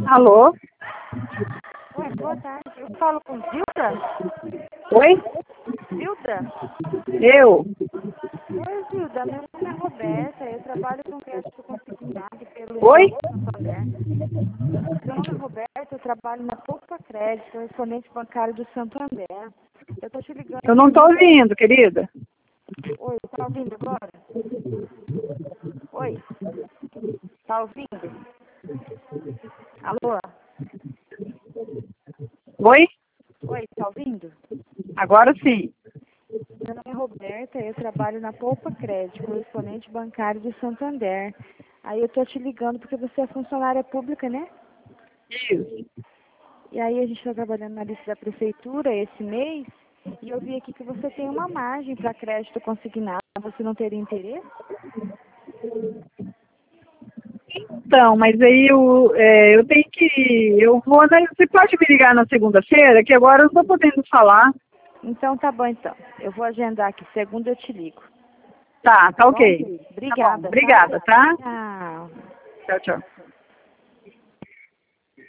Alô? Oi, boa tarde. Eu falo com Zilda? Oi? Zilda? Eu? Oi, Zilda. Meu nome é Roberta. Eu trabalho com crédito consignado pelo Oi? Banco Santander. Meu nome é Roberta. Eu trabalho na Poupa Crédito, correspondente bancário do Santander. Eu tô te ligando Eu não estou ouvindo, querida. Oi, tá ouvindo agora? Oi? Tá ouvindo? Alô? Oi? Oi, tá ouvindo? Agora sim. Meu nome é Roberta, eu trabalho na Poupa Crédito, correspondente bancário do Santander. Aí eu tô te ligando porque você é funcionária pública, né? Isso. E aí a gente está trabalhando na lista da prefeitura esse mês e eu vi aqui que você tem uma margem para crédito consignado. Você não teria interesse? Então, mas aí eu tenho que... Eu vou... Você pode me ligar na segunda-feira, que agora eu não estou podendo falar. Então tá bom então. Eu vou agendar aqui. Segunda eu te ligo. Tá Tá bom? ok. Tá bom. Obrigada, tá? Obrigada, tá? Tchau. Tchau, tchau.